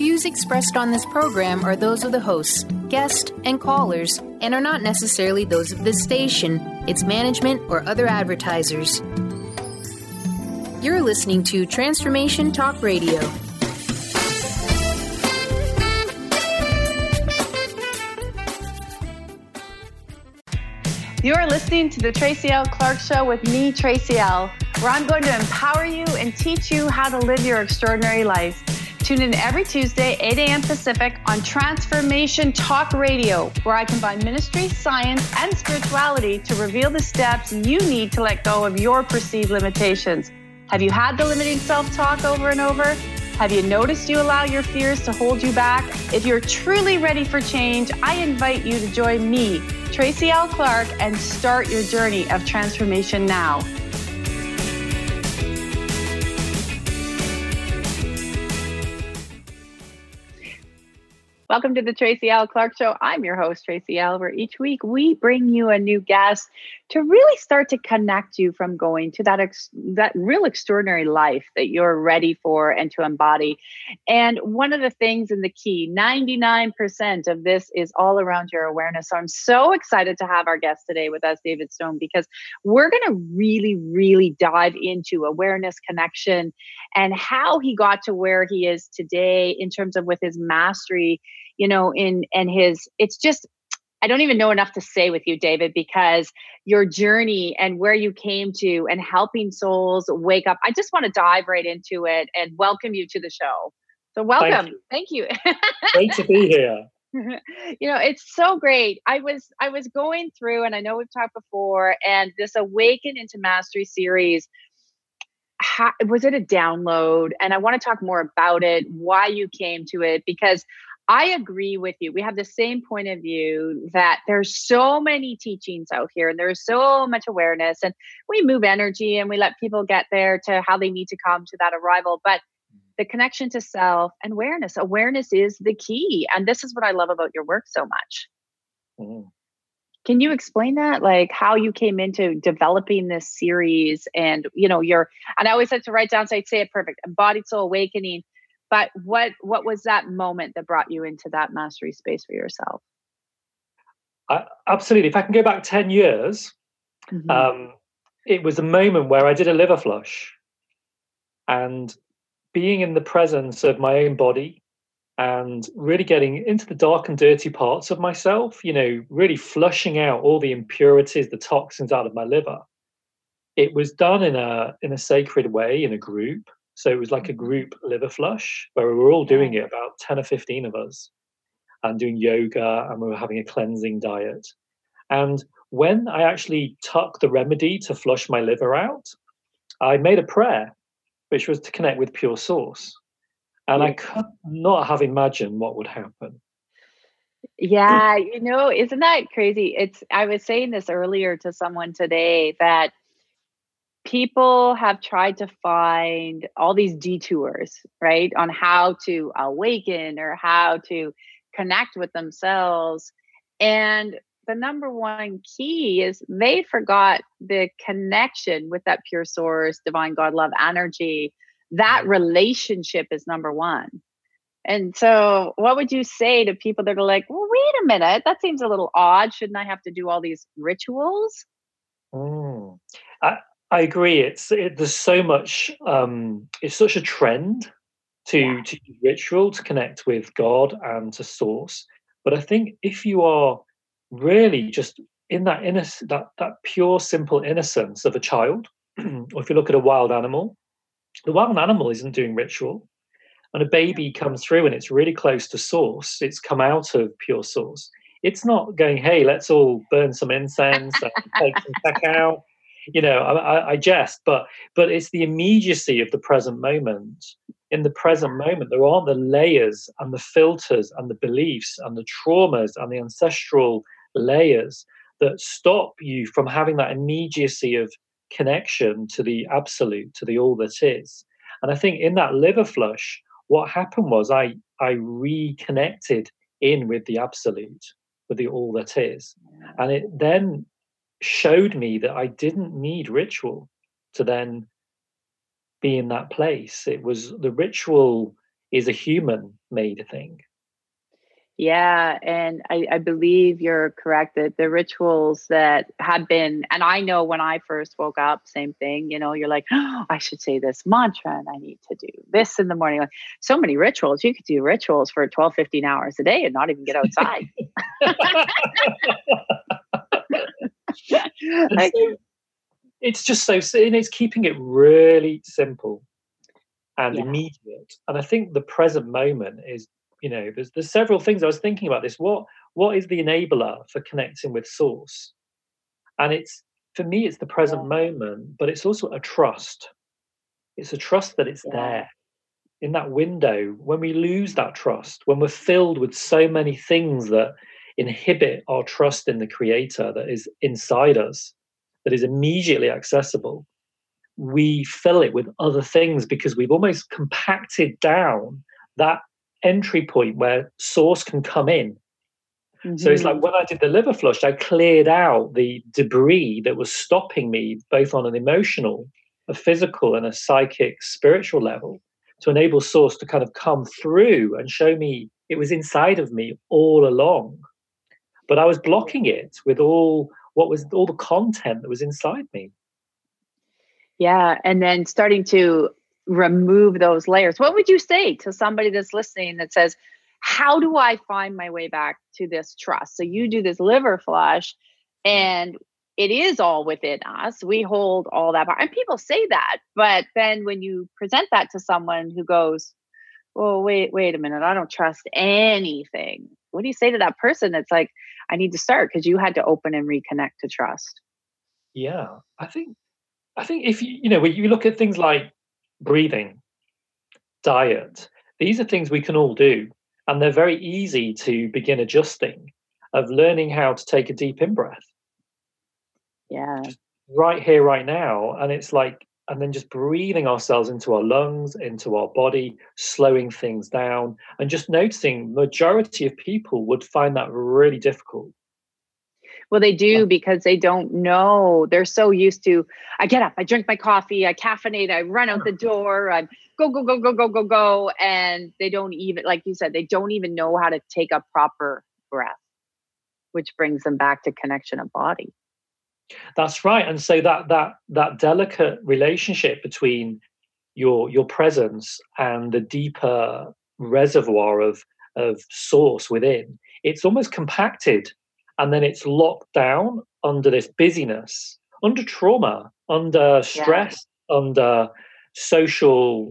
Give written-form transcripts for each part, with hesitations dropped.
views expressed on this program are those of the hosts, guests, and callers, and are not necessarily those of this station, its management, or other advertisers. You're listening to Transformation Talk Radio. You're listening to the Tracy L. Clark Show with me, Tracy L., where I'm going to empower you and teach you how to live your extraordinary life. Tune in every Tuesday, 8 a.m. Pacific on Transformation Talk Radio, where I combine ministry, science, and spirituality to reveal the steps you need to let go of your perceived limitations. Have you had the limiting self-talk over and over? Have you noticed you allow your fears to hold you back? If you're truly ready for change, I invite you to join me, Tracy L. Clark, and start your journey of transformation now. Welcome to the Tracy L. Clark Show. I'm your host, Tracy L., where each week we bring you a new guest to really start to connect you from going to that real extraordinary life that you're ready for and to embody. And one of the things in the key, 99% of this is all around your awareness. So I'm so excited to have our guest today with us, David Stone, because we're going to really, really dive into awareness, connection, and how he got to where he is today in terms of with his mastery, it's just, I don't even know enough to say with you, David, because your journey and where you came to and helping souls wake up. I just want to dive right into it and welcome you to the show. So welcome. Thank you. Great to be here. It's so great. I was going through, and I know we've talked before, and this Awaken into Mastery series, was it a download? And I want to talk more about it, why you came to it, because I agree with you. We have the same point of view that there's so many teachings out here and there's so much awareness, and we move energy and we let people get there to how they need to come to that arrival. But the connection to self and awareness is the key. And this is what I love about your work so much. Mm. Can you explain that? Like how you came into developing this series and, and I always like to write down, say it perfect, embodied soul awakening. But what was that moment that brought you into that mastery space for yourself? Absolutely. If I can go back 10 years, it was a moment where I did a liver flush, and being in the presence of my own body and really getting into the dark and dirty parts of myself, really flushing out all the impurities, the toxins out of my liver. It was done in a sacred way, in a group. So it was like a group liver flush where we were all doing it, about 10 or 15 of us, and doing yoga, and we were having a cleansing diet. And when I actually took the remedy to flush my liver out, I made a prayer, which was to connect with pure source. And I could not have imagined what would happen. Yeah, isn't that crazy? I was saying this earlier to someone today that people have tried to find all these detours, right, on how to awaken or how to connect with themselves. And the number one key is they forgot the connection with that pure source, divine God, love, energy. That relationship is number one. And so what would you say to people that are like, well, wait a minute, that seems a little odd. Shouldn't I have to do all these rituals? I agree. There's so much. It's such a trend to use ritual to connect with God and to source. But I think if you are really just in that that pure, simple innocence of a child, or if you look at a wild animal, the wild animal isn't doing ritual. When a baby comes through and it's really close to source, it's come out of pure source. It's not going, hey, let's all burn some incense and take some cacao. I jest, but it's the immediacy of the present moment. In the present moment, there aren't the layers and the filters and the beliefs and the traumas and the ancestral layers that stop you from having that immediacy of connection to the absolute, to the all that is. And I think in that liver flush, what happened was I reconnected in with the absolute, with the all that is. And it then showed me that I didn't need ritual to then be in that place. It was the ritual is a human-made thing. Yeah, and I believe you're correct that the rituals that have been, and I know when I first woke up, same thing, you're like, oh, I should say this mantra and I need to do this in the morning. Like, so many rituals. You could do rituals for 12, 15 hours a day and not even get outside. And so it's just and it's keeping it really simple and immediate. And I think the present moment is, there's several things I was thinking about this. What is the enabler for connecting with source? And for me, it's the present moment, but it's also a trust. It's a trust that it's there in that window. When we lose that trust, when we're filled with so many things that inhibit our trust in the creator that is inside us, that is immediately accessible, we fill it with other things because we've almost compacted down that entry point where source can come in. Mm-hmm. So it's like when I did the liver flush, I cleared out the debris that was stopping me both on an emotional, a physical, and a psychic, spiritual level to enable source to kind of come through and show me it was inside of me all along. But I was blocking it with all the content that was inside me. Yeah. And then starting to remove those layers. What would you say to somebody that's listening that says, how do I find my way back to this trust? So you do this liver flush and it is all within us. We hold all that power. And people say that, but then when you present that to someone who goes, well, wait a minute, I don't trust anything. What do you say to that person that's like, I need to start, because you had to open and reconnect to trust? Yeah, I think if when you look at things like breathing, diet, these are things we can all do, and they're very easy to begin adjusting, of learning how to take a deep in-breath. Yeah. Just right here, right now. And it's like, and then just breathing ourselves into our lungs, into our body, slowing things down, and just noticing majority of people would find that really difficult. Well, they do, because they don't know. They're so used to, I get up, I drink my coffee, I caffeinate, I run out the door, I go. And they don't even, like you said, they don't even know how to take a proper breath, which brings them back to connection of body. That's right. And so that delicate relationship between your presence and the deeper reservoir of source within, it's almost compacted, and then it's locked down under this busyness, under trauma, under stress, under social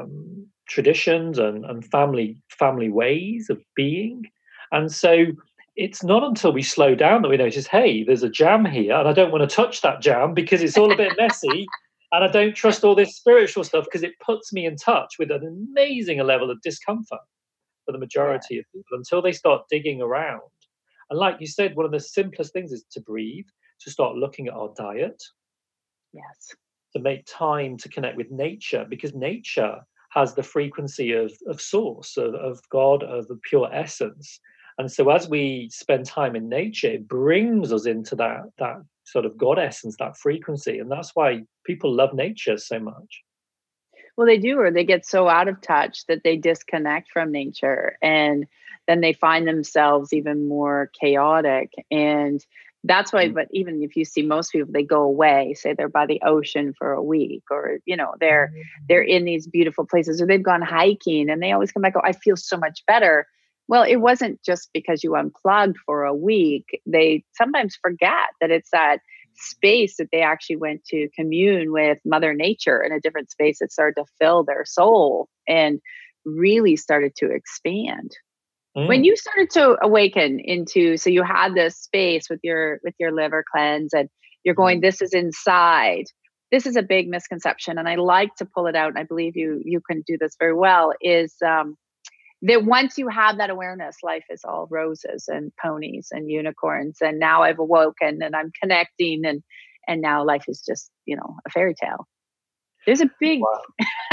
traditions and family ways of being. And so it's not until we slow down that we notice, hey, there's a jam here, and I don't want to touch that jam because it's all a bit messy. And I don't trust all this spiritual stuff because it puts me in touch with an amazing level of discomfort for the majority of people until they start digging around. And like you said, one of the simplest things is to breathe, to start looking at our diet. Yes. To make time to connect with nature, because nature has the frequency of source, of God, of the pure essence. And so as we spend time in nature, it brings us into that sort of God essence, that frequency. And that's why people love nature so much. Well, they do, or they get so out of touch that they disconnect from nature, and then they find themselves even more chaotic. And that's why, but even if you see most people, they go away, say they're by the ocean for a week, or, they're in these beautiful places, or they've gone hiking and they always come back, oh, I feel so much better. Well, it wasn't just because you unplugged for a week. They sometimes forget that it's that space that they actually went to commune with Mother Nature in a different space that started to fill their soul and really started to expand. When you started to awaken into, so you had this space with your liver cleanse, and you're going, this is inside. This is a big misconception, and I like to pull it out, and I believe you can do this very well, is that once you have that awareness, life is all roses and ponies and unicorns. And now I've awoken and I'm connecting, and now life is just, a fairy tale. There's a big... Wow.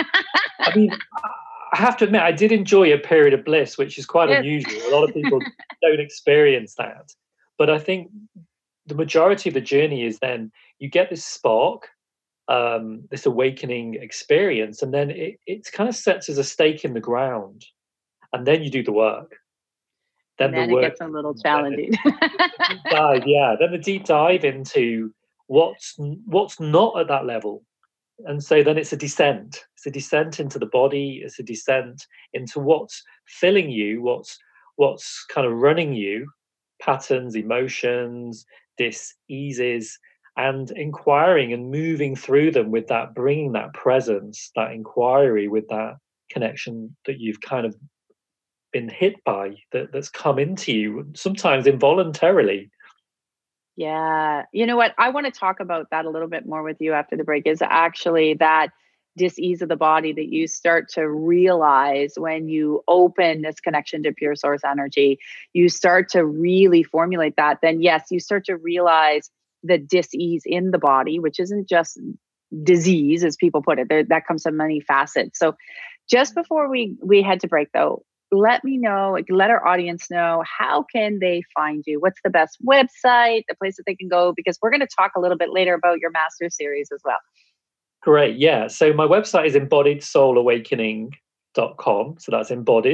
I mean, I have to admit, I did enjoy a period of bliss, which is quite unusual. A lot of people don't experience that. But I think the majority of the journey is then you get this spark, this awakening experience, and then it kind of sets as a stake in the ground, and then you do the work. Then it gets a little challenging. Then the deep dive into what's not at that level. And so then it's a descent. It's a descent into the body. It's a descent into what's filling you, what's kind of running you, patterns, emotions, dis-eases, and inquiring and moving through them with that, bringing that presence, that inquiry with that connection that you've kind of been hit by, that's come into you, sometimes involuntarily. Yeah. You know what? I want to talk about that a little bit more with you after the break, is actually that dis-ease of the body that you start to realize when you open this connection to pure source energy. You start to really formulate that. Then yes, you start to realize the dis-ease in the body, which isn't just disease, as people put it. That comes in many facets. So just before we head to break, though, let our audience know, how can they find you? What's the best website, the place that they can go? Because we're going to talk a little bit later about your master series as well. Great. Yeah. So my website is embodiedsoulawakening.com. So that's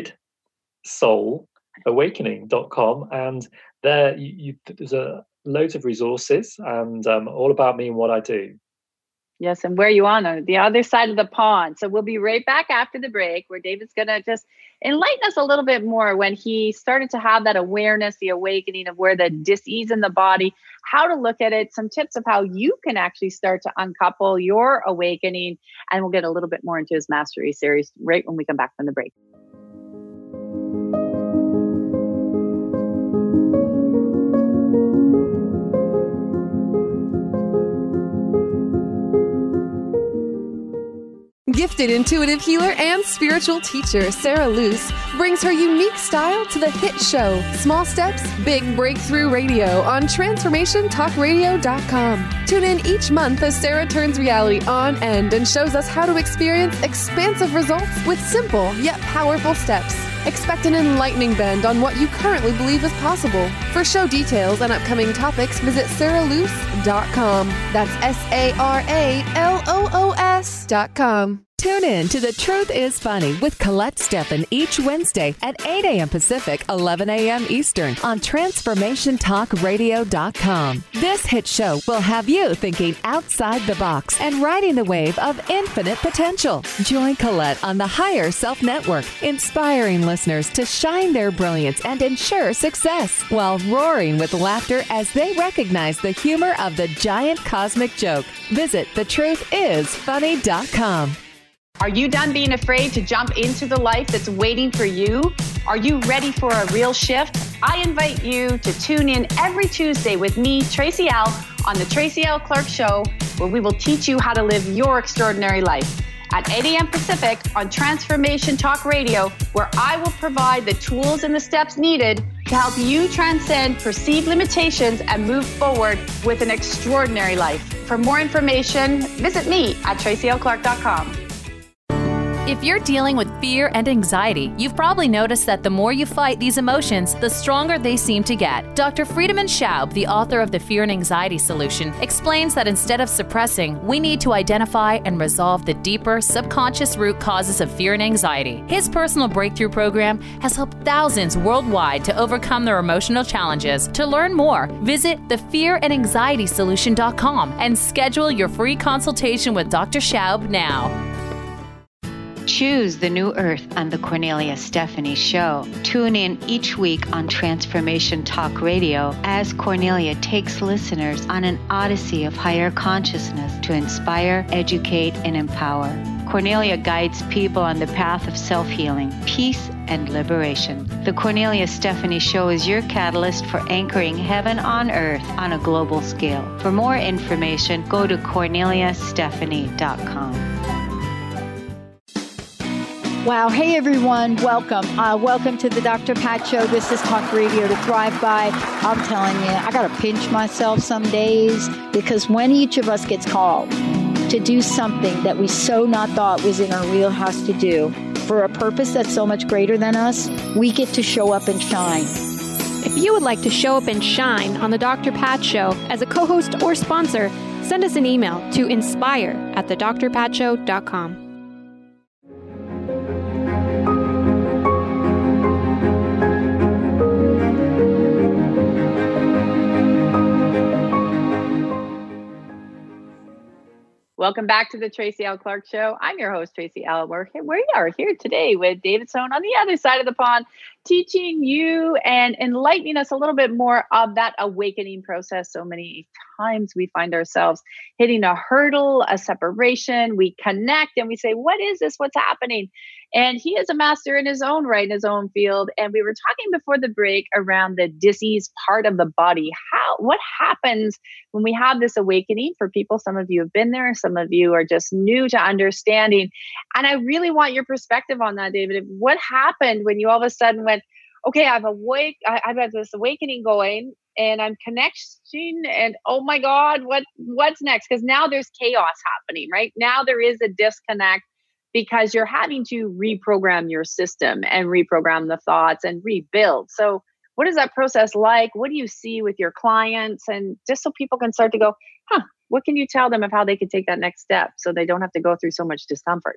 embodiedsoulawakening.com. And there there's loads of resources and all about me and what I do. Yes, and where you on the other side of the pond. So we'll be right back after the break, where David's going to just enlighten us a little bit more when he started to have that awareness, the awakening of where the dis-ease in the body, how to look at it, some tips of how you can actually start to uncouple your awakening. And we'll get a little bit more into his mastery series right when we come back from the break. Gifted intuitive healer and spiritual teacher Sarah Luce brings her unique style to the hit show Small Steps, Big Breakthrough Radio on TransformationTalkRadio.com. Tune in each month as Sarah turns reality on end and shows us how to experience expansive results with simple yet powerful steps. Expect an enlightening bend on what you currently believe is possible. For show details and upcoming topics, visit SarahLuce.com. That's SarahLoos.com. Tune in to The Truth is Funny with Colette Steffen each Wednesday at 8 a.m. Pacific, 11 a.m. Eastern on TransformationTalkRadio.com. This hit show will have you thinking outside the box and riding the wave of infinite potential. Join Colette on the Higher Self Network, inspiring listeners to shine their brilliance and ensure success while roaring with laughter as they recognize the humor of the giant cosmic joke. Visit TheTruthIsFunny.com. Are you done being afraid to jump into the life that's waiting for you? Are you ready for a real shift? I invite you to tune in every Tuesday with me, Tracy L., on the Tracy L. Clark Show, where we will teach you how to live your extraordinary life. At 8 a.m. Pacific on Transformation Talk Radio, where I will provide the tools and the steps needed to help you transcend perceived limitations and move forward with an extraordinary life. For more information, visit me at TracyLClark.com. If you're dealing with fear and anxiety, you've probably noticed that the more you fight these emotions, the stronger they seem to get. Dr. Friedemann Schaub, the author of The Fear and Anxiety Solution, explains that instead of suppressing, we need to identify and resolve the deeper subconscious root causes of fear and anxiety. His personal breakthrough program has helped thousands worldwide to overcome their emotional challenges. To learn more, visit thefearandanxietysolution.com and schedule your free consultation with Dr. Schaub now. Choose the new earth on the Cornelia Stephanie Show. Tune in each week on Transformation Talk Radio as Cornelia takes listeners on an odyssey of higher consciousness to inspire, educate, and empower. Cornelia guides people on the path of self-healing, peace, and liberation. The Cornelia Stephanie Show is your catalyst for anchoring heaven on earth on a global scale. For more information, go to CorneliaStephanie.com. Wow. Hey, everyone. Welcome. Welcome to the Dr. Pat Show. This is Talk Radio to Thrive By. I'm telling you, I got to pinch myself some days, because when each of us gets called to do something that we so not thought was in our wheelhouse to do for a purpose that's so much greater than us, we get to show up and shine. If you would like to show up and shine on the Dr. Pat Show as a co-host or sponsor, Send us an email to inspire@thedrpatshow.com. Welcome back to the Tracy L. Clark Show. I'm your host, Tracy L. We are here today with David Sohn on the other side of the pond, teaching you and enlightening us a little bit more of that awakening process. So many times we find ourselves hitting a hurdle, a separation. We connect and we say, what is this? What's happening? And he is a master in his own right, in his own field. And we were talking before the break around the disease part of the body. What happens when we have this awakening for people? Some of you have been there. Some of you are just new to understanding. And I really want your perspective on that, David. What happened when you all of a sudden went, okay, I've got this awakening going and I'm connecting and oh my God, what's next? Because now there's chaos happening, right? Now there is a disconnect because you're having to reprogram your system and reprogram the thoughts and rebuild. So what is that process like? What do you see with your clients? And just so people can start to go, what can you tell them of how they can take that next step so they don't have to go through so much discomfort?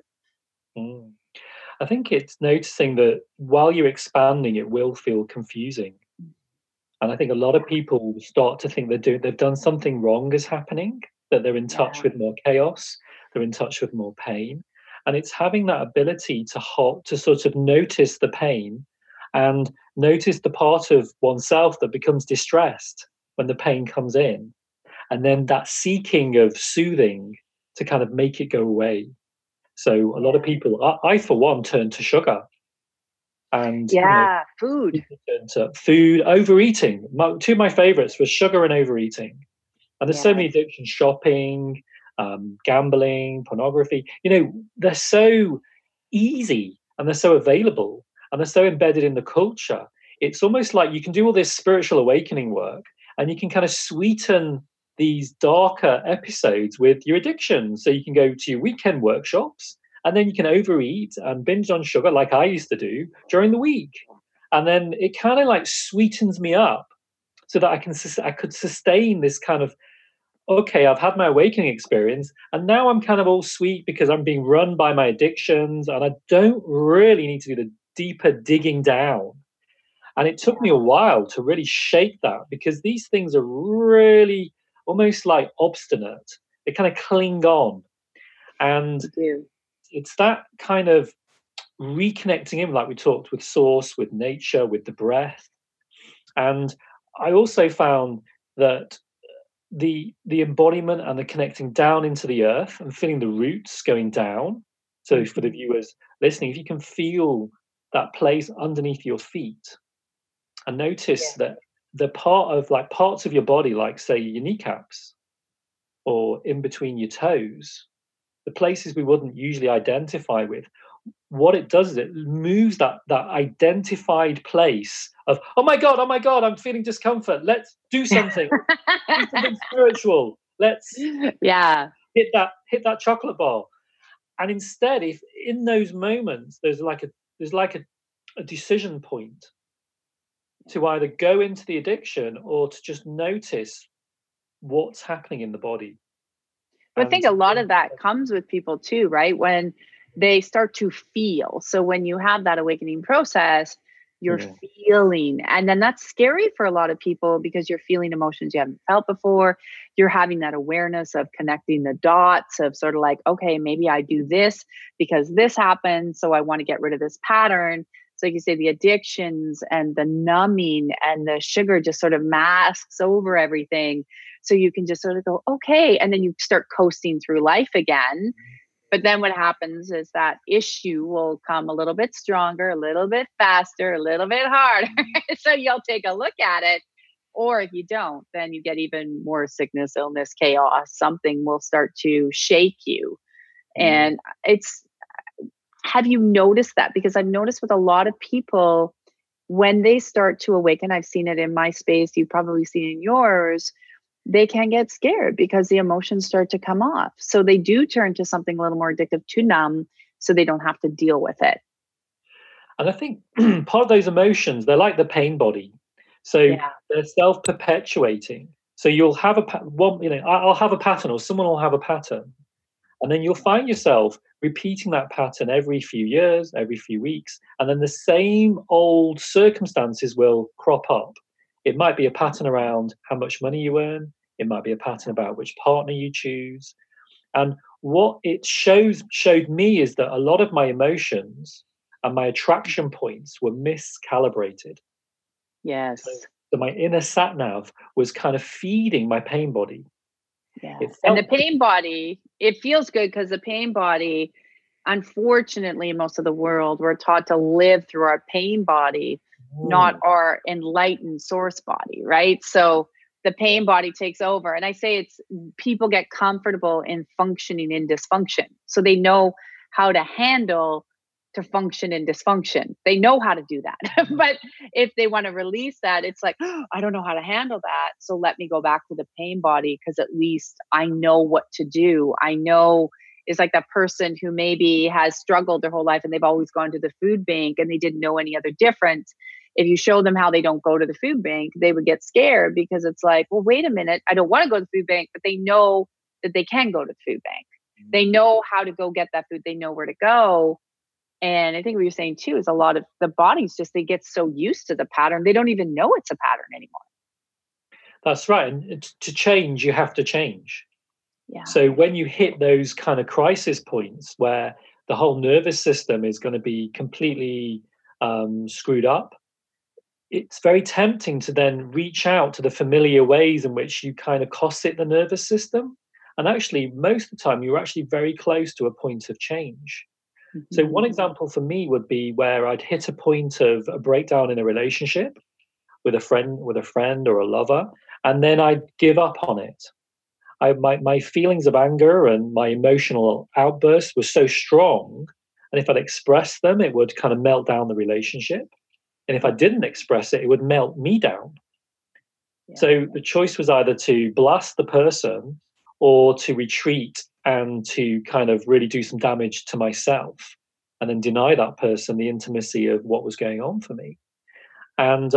I think it's noticing that while you're expanding, it will feel confusing. And I think a lot of people start to think they've done something wrong is happening, that they're in touch with more chaos, they're in touch with more pain. And it's having that ability to sort of notice the pain and notice the part of oneself that becomes distressed when the pain comes in. And then that seeking of soothing to kind of make it go away. So a lot of people, I for one, turn to sugar. And food. Turn to food, overeating. Two of my favorites were sugar and overeating. And there's so many addictions, shopping, gambling, pornography. They're so easy and they're so available and they're so embedded in the culture. It's almost like you can do all this spiritual awakening work and you can kind of sweeten these darker episodes with your addiction. So you can go to your weekend workshops and then you can overeat and binge on sugar like I used to do during the week. And then it kind of like sweetens me up so that I could sustain this kind of, okay, I've had my awakening experience and now I'm kind of all sweet because I'm being run by my addictions and I don't really need to do the deeper digging down. And it took me a while to really shape that because these things are really almost like obstinate. They kind of cling on. And it's that kind of reconnecting in, like we talked, with source, with nature, with the breath. And I also found that the embodiment and the connecting down into the earth and feeling the roots going down. So for the viewers listening, if you can feel that place underneath your feet and notice that the parts of your body, like say your kneecaps or in between your toes, the places we wouldn't usually identify with, what it does is it moves that identified place of, oh my God, I'm feeling discomfort. Let's do something. Do something spiritual. Let's hit that chocolate bar. And instead, if in those moments there's like a decision point to either go into the addiction or to just notice what's happening in the body. But I think a lot of that comes with people too, right? When they start to feel. So when you have that awakening process, you're feeling, and then that's scary for a lot of people because you're feeling emotions you haven't felt before. You're having that awareness of connecting the dots of sort of like, okay, maybe I do this because this happened. So I want to get rid of this pattern. So like you say, the addictions and the numbing and the sugar just sort of masks over everything. So you can just sort of go, okay. And then you start coasting through life again. But then what happens is that issue will come a little bit stronger, a little bit faster, a little bit harder. So you'll take a look at it. Or if you don't, then you get even more sickness, illness, chaos. Something will start to shake you. And have you noticed that? Because I've noticed with a lot of people, when they start to awaken, I've seen it in my space, you've probably seen in yours, they can get scared because the emotions start to come off. So they do turn to something a little more addictive to numb so they don't have to deal with it. And I think part of those emotions, they're like the pain body. So they're self-perpetuating. So you'll have I'll have a pattern, or someone will have a pattern, and then you'll find yourself repeating that pattern every few years, every few weeks, and then the same old circumstances will crop up. It might be a pattern around how much money you earn. It might be a pattern about which partner you choose. And what it showed me is that a lot of my emotions and my attraction points were miscalibrated. Yes. So my inner sat nav was kind of feeding my pain body. Yeah. And the pain body, it feels good because the pain body, unfortunately, in most of the world, we're taught to live through our pain body, not our enlightened source body, right? So the pain body takes over. And I say people get comfortable in functioning in dysfunction. So they know how to handle to function in dysfunction. They know how to do that. But if they want to release that, it's like, oh, I don't know how to handle that. So let me go back to the pain body, because at least I know what to do. I know it's like that person who maybe has struggled their whole life and they've always gone to the food bank and they didn't know any other difference. If you show them how they don't go to the food bank, they would get scared, because it's like, well, wait a minute, I don't want to go to the food bank, but they know that they can go to the food bank. They know how to go get that food. They know where to go. And I think what you're saying too is a lot of the bodies they get so used to the pattern, they don't even know it's a pattern anymore. That's right. And to change, you have to change. Yeah. So when you hit those kind of crisis points where the whole nervous system is going to be completely screwed up, it's very tempting to then reach out to the familiar ways in which you kind of corset the nervous system. And actually, most of the time, you're actually very close to a point of change. Mm-hmm. So one example for me would be where I'd hit a point of a breakdown in a relationship with a friend or a lover, and then I'd give up on it. My feelings of anger and my emotional outbursts were so strong, and if I'd express them, it would kind of melt down the relationship. And if I didn't express it, it would melt me down. Yeah. So the choice was either to blast the person or to retreat and to kind of really do some damage to myself and then deny that person the intimacy of what was going on for me. And,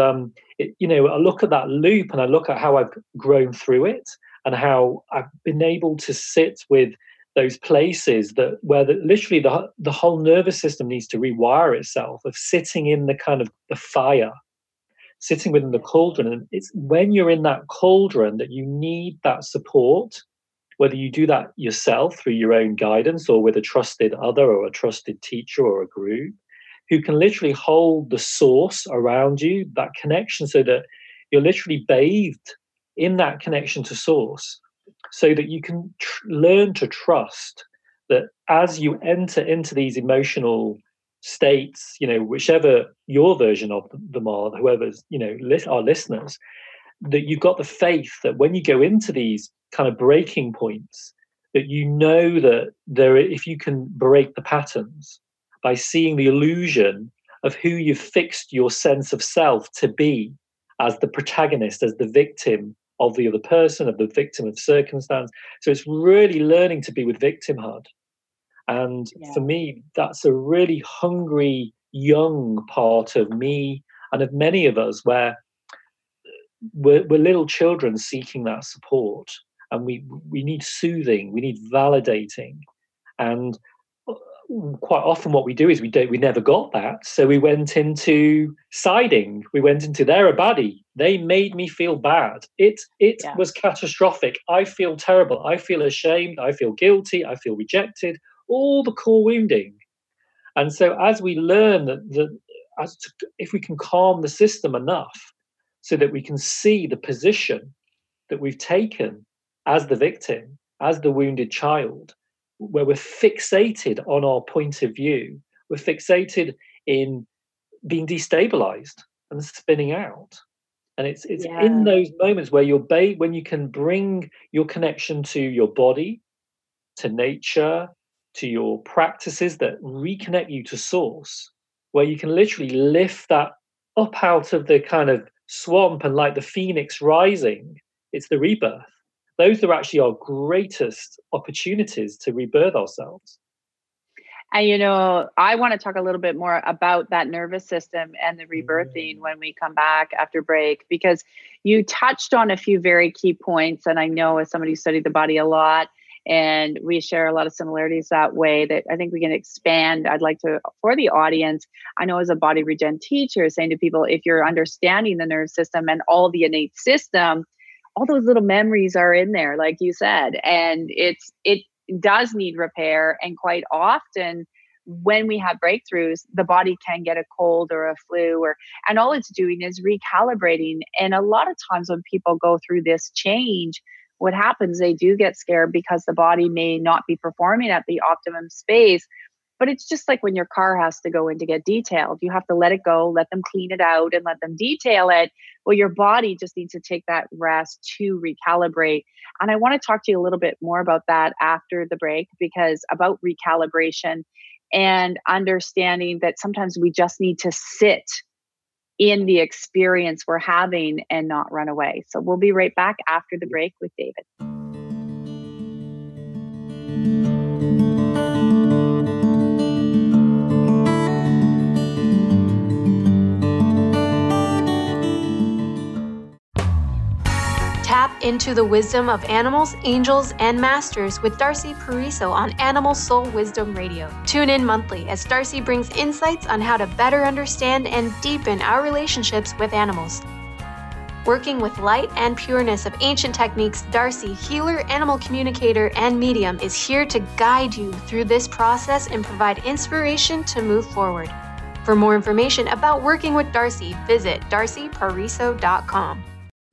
I look at that loop and I look at how I've grown through it and how I've been able to sit with those places where literally the whole nervous system needs to rewire itself, of sitting in the kind of the fire, sitting within the cauldron. And it's when you're in that cauldron that you need that support, whether you do that yourself through your own guidance or with a trusted other or a trusted teacher or a group who can literally hold the source around you, that connection, so that you're literally bathed in that connection to source, so that you can learn to trust that as you enter into these emotional states, whichever your version of them are, whoever's, our listeners, that you've got the faith that when you go into these kind of breaking points, that that if you can break the patterns by seeing the illusion of who you've fixed your sense of self to be as the protagonist, as the victim of the other person, of the victim of circumstance. So it's really learning to be with victimhood. And for me, that's a really hungry, young part of me and of many of us, where we're little children seeking that support. And we need soothing, we need validating. And quite often what we do is we never got that. So we went into siding. We went into they're a baddie. They made me feel bad. It was catastrophic. I feel terrible. I feel ashamed. I feel guilty. I feel rejected. All the core wounding. And so as we learn if we can calm the system enough so that we can see the position that we've taken as the victim, as the wounded child, where we're fixated on our point of view, we're fixated in being destabilized and spinning out. And it's in those moments where when you can bring your connection to your body, to nature, to your practices that reconnect you to source, where you can literally lift that up out of the kind of swamp, and like the phoenix rising, it's the rebirth. Those are actually our greatest opportunities to rebirth ourselves. And, I want to talk a little bit more about that nervous system and the rebirthing when we come back after break, because you touched on a few very key points. And I know as somebody who studied the body a lot, and we share a lot of similarities that way, that I think we can expand. I'd like to, for the audience, I know as a body regen teacher, saying to people, if you're understanding the nervous system and all the innate system, all those little memories are in there, like you said, and it does need repair. And quite often when we have breakthroughs, the body can get a cold or a flu, and all it's doing is recalibrating. And a lot of times when people go through this change, what happens, they do get scared because the body may not be performing at the optimum space. But it's just like when your car has to go in to get detailed. You have to let it go, let them clean it out, and let them detail it. Well, your body just needs to take that rest to recalibrate. And I want to talk to you a little bit more about that after the break, because about recalibration and understanding that sometimes we just need to sit in the experience we're having and not run away. So we'll be right back after the break with David. Tap into the wisdom of animals, angels, and masters with Darcy Pariso on Animal Soul Wisdom Radio. Tune in monthly as Darcy brings insights on how to better understand and deepen our relationships with animals. Working with light and pureness of ancient techniques, Darcy, healer, animal communicator, and medium, is here to guide you through this process and provide inspiration to move forward. For more information about working with Darcy, visit darcypariso.com.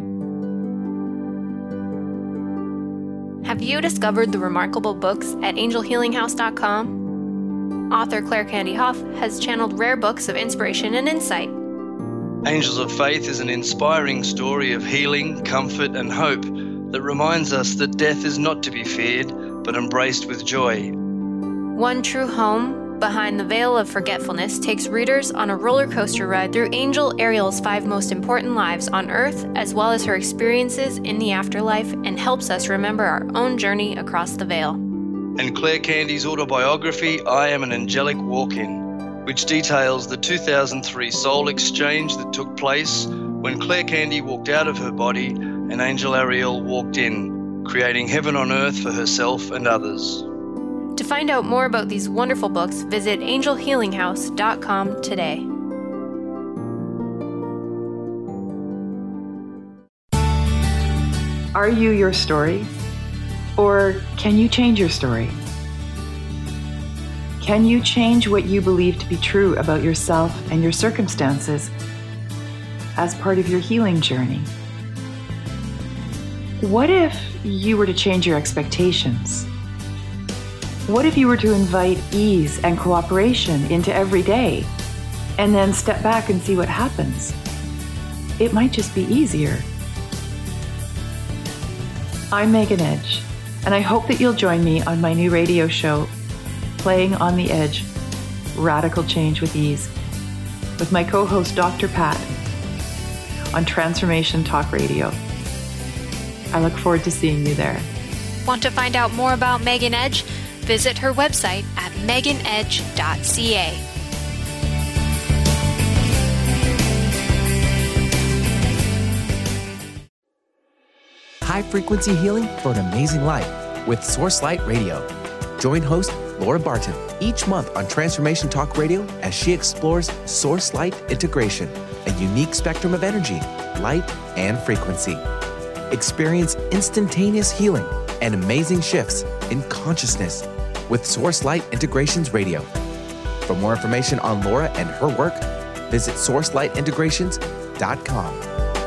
Have you discovered the remarkable books at angelhealinghouse.com? Author Claire Candy Hough has channeled rare books of inspiration and insight. Angels of Faith is an inspiring story of healing, comfort, and hope that reminds us that death is not to be feared, but embraced with joy. One True Home, Behind the Veil of Forgetfulness, takes readers on a roller coaster ride through Angel Ariel's 5 most important lives on Earth, as well as her experiences in the afterlife, and helps us remember our own journey across the veil. And Claire Candy's autobiography, I Am an Angelic Walk-In, which details the 2003 soul exchange that took place when Claire Candy walked out of her body and Angel Ariel walked in, creating heaven on earth for herself and others. To find out more about these wonderful books, visit angelhealinghouse.com today. Are you your story? Or can you change your story? Can you change what you believe to be true about yourself and your circumstances as part of your healing journey? What if you were to change your expectations? What if you were to invite ease and cooperation into every day and then step back and see what happens? It might just be easier. I'm Megan Edge, and I hope that you'll join me on my new radio show, Playing on the Edge, Radical Change with Ease, with my co-host Dr. Pat on Transformation Talk Radio. I look forward to seeing you there. Want to find out more about Megan Edge? Visit her website at meganedge.ca. High-frequency healing for an amazing life with Source Light Radio. Join host Laura Barton each month on Transformation Talk Radio as she explores Source Light integration, a unique spectrum of energy, light, and frequency. Experience instantaneous healing and amazing shifts in consciousness with Source Light Integrations Radio. For more information on Laura and her work, visit sourcelightintegrations.com.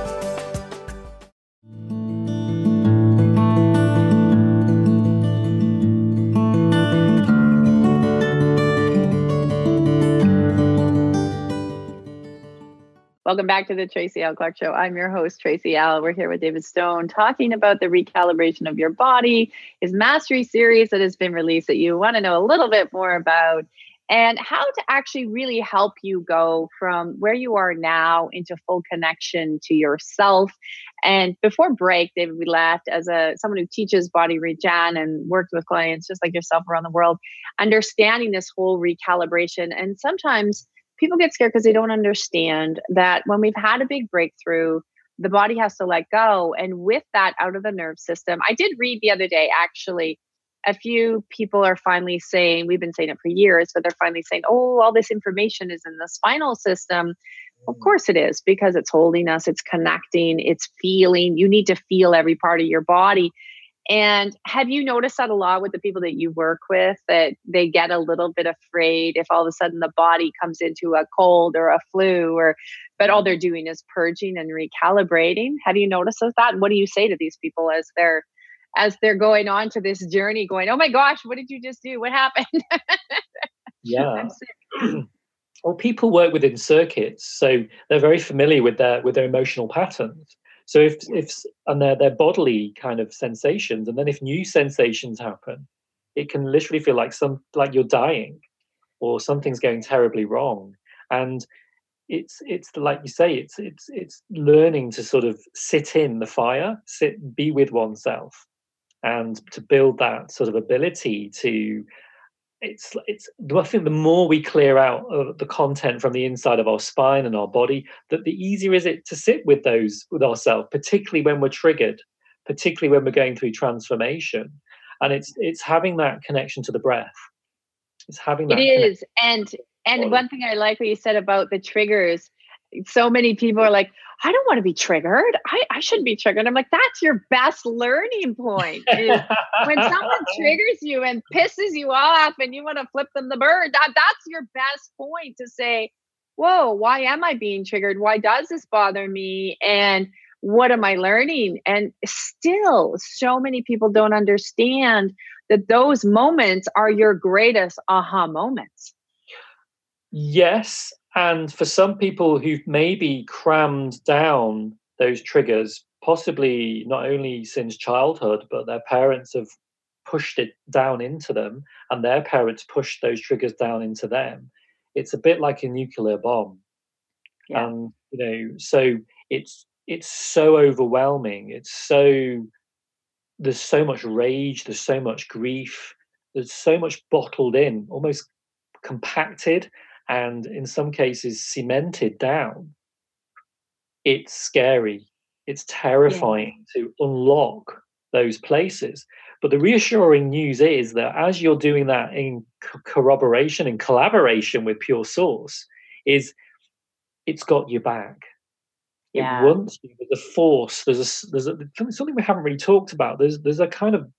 Welcome back to the Tracy L. Clark Show. I'm your host, Tracy L. We're here with David Stone talking about the recalibration of your body, his mastery series that has been released that you want to know a little bit more about. and how to actually really help you go from where you are now into full connection to yourself. And before break, David, we left as someone who teaches body regen and worked with clients just like yourself around the world, understanding this whole recalibration. And sometimes people get scared because they don't understand that when we've had a big breakthrough, the body has to let go. And with that, out of the nerve system, I did read the other day, actually, a few people are finally saying, we've been saying it for years, but they're finally saying, oh, all this information is in the spinal system. Of course it is, because it's holding us, it's connecting, it's feeling. You need to feel every part of your body. And have you noticed that a lot with the people that you work with, that they get a little bit afraid if all of a sudden the body comes into a cold or a flu, but all they're doing is purging and recalibrating? Have you noticed that? What do you say to these people as they're going on to this journey, going, oh my gosh, what did you just do? What happened? Yeah. Well, people work within circuits, so they're very familiar with their emotional patterns. So if and their bodily kind of sensations, and then if new sensations happen, it can literally feel like you're dying, or something's going terribly wrong. And it's like you say, it's learning to sort of sit in the fire, be with oneself, and to build that sort of ability to. I think the more we clear out the content from the inside of our spine and our body, that the easier is it to sit with ourselves, particularly when we're triggered, particularly when we're going through transformation. And it's having that connection to the breath. It's having that. It is. And one thing I like what you said about the triggers. So many people are like, I don't want to be triggered. I shouldn't be triggered. I'm like, that's your best learning point. Is when someone triggers you and pisses you off and you want to flip them the bird, that's your best point to say, whoa, why am I being triggered? Why does this bother me? And what am I learning? And still, so many people don't understand that those moments are your greatest aha moments. Yes. And for some people who've maybe crammed down those triggers, possibly not only since childhood, but their parents have pushed it down into them, and their parents pushed those triggers down into them. It's a bit like a nuclear bomb. Yeah. So it's so overwhelming. There's so much rage, there's so much grief, there's so much bottled in, almost compacted, and in some cases cemented down. It's scary. It's terrifying to unlock those places. But the reassuring news is that as you're doing that in corroboration and collaboration with Pure Source, it's got your back. Yeah. It wants you. There's a force. There's something we haven't really talked about. There's a kind of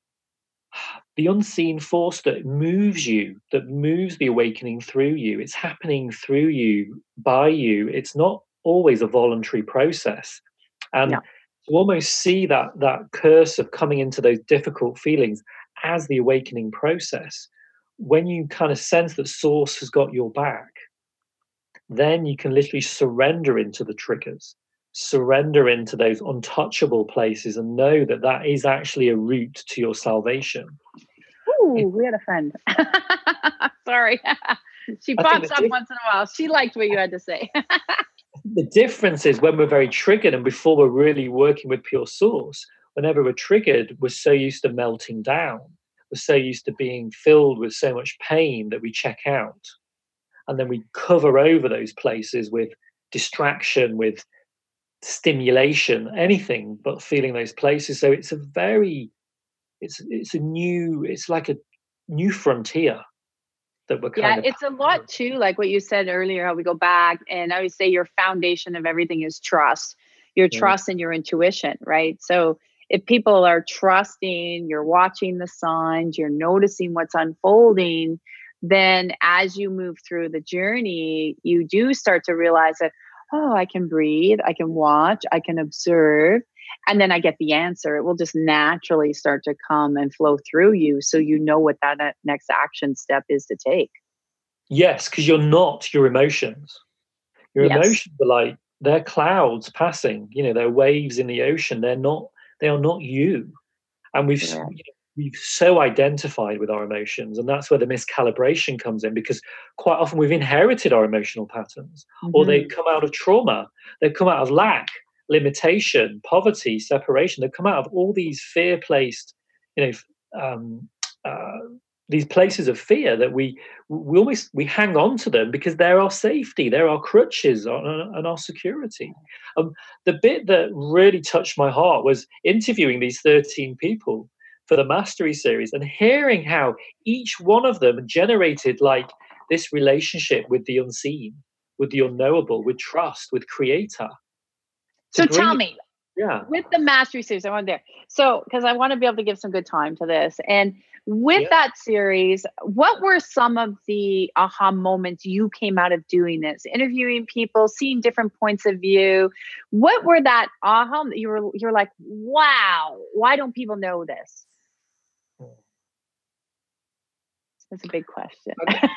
the unseen force that moves you, that moves the awakening through you. It's happening through you, by you. It's not always a voluntary process. And to almost see that curse of coming into those difficult feelings as the awakening process, when you kind of sense that Source has got your back, then you can literally surrender into the triggers, surrender into those untouchable places, and know that that is actually a route to your salvation. Ooh, we had a friend. Sorry. She pops up once in a while. She liked what you had to say. The difference is when we're very triggered, and before we're really working with Pure Source, whenever we're triggered, we're so used to melting down. We're so used to being filled with so much pain that we check out. And then we cover over those places with distraction, with stimulation, anything but feeling those places. So it's like a new frontier that we're kind of. It's a lot too, like what you said earlier, how we go back, and I always say your foundation of everything is trust. Your trust and your intuition, right? So if people are trusting, you're watching the signs, you're noticing what's unfolding, then as you move through the journey, you do start to realize that, oh, I can breathe, I can watch, I can observe, and then I get the answer. It will just naturally start to come and flow through you, so you know what that next action step is to take. Yes, because you're not your emotions. Your emotions are like, they're clouds passing, they're waves in the ocean. They are not you. And we've so identified with our emotions, and that's where the miscalibration comes in, because quite often we've inherited our emotional patterns, or they come out of trauma, they come out of lack, limitation, poverty, separation. They come out of all these fear-placed, these places of fear that we hang on to them because they're our safety, they're our crutches and our security. The bit that really touched my heart was interviewing these 13 people for the Mastery series and hearing how each one of them generated like this relationship with the unseen, with the unknowable, with trust, with Creator. So tell me, yeah, with the Mastery series, I want there. So, because I want to be able to give some good time to this. And with that series, what were some of the aha moments you came out of doing this, interviewing people, seeing different points of view? What were that aha? You're like, wow, why don't people know this? That's a big question.